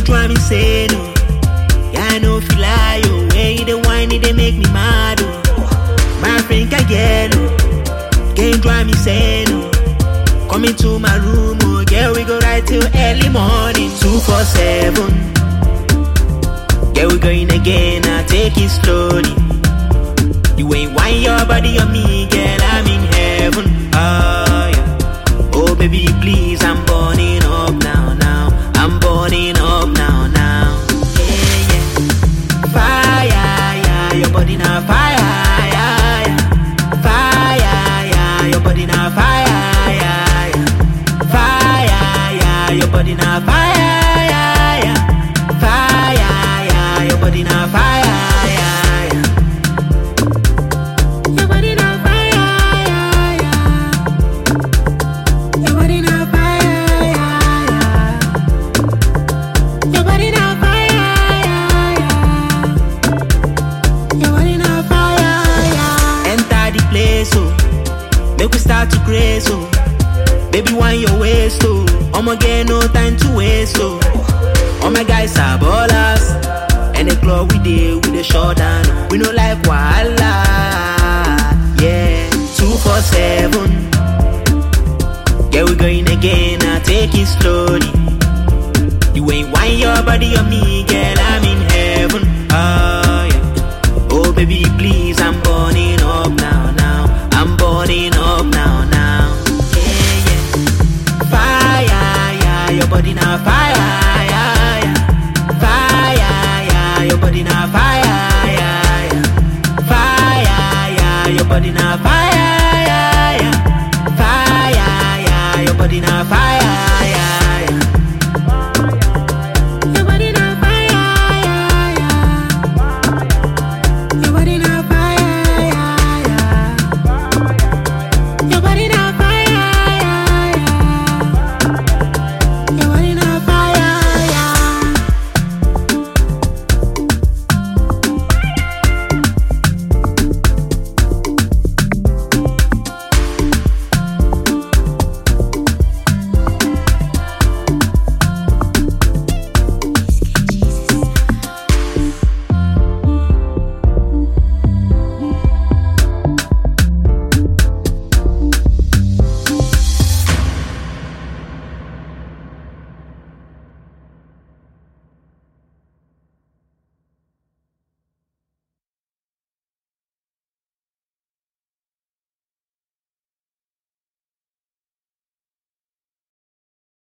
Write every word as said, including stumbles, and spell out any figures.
they drive me insane, oh. Yeah, I know feel like you. Way they whine it, they make me mad, oh. My friend can get, oh. Can't drive me insane, oh. Come into my room, oh. Yeah, we go right till early morning. Two four seven. Yeah, we going again, I take it slowly. You ain't whine your body on me, girl, I'm in heaven. Oh, yeah. Oh, baby, please, I'm burning up now, now. I'm burning up now, now. Yeah, yeah. Fire, yeah, your body now fire, yeah, yeah. Fire, yeah, your body now fire, yeah, yeah. Fire, yeah, your body now fire, yeah, yeah. Fire, yeah, your body now fire, yeah, yeah. Your body now fire, yeah, yeah. Your body now fire, yeah, yeah. Your body now fire, yeah, yeah. Your body now fire, yeah. Enter the place, oh. Make we start to grace, oh. Baby, wind your waist, oh. I'ma get no time to waste, oh. All my guys are ballers. And the club we did with the short down. We no like wahala. Yeah, two four seven. Yeah, we going again, I take it slowly. You ain't whine your body on me, girl, I'm in heaven. Oh, yeah. Oh, baby, please.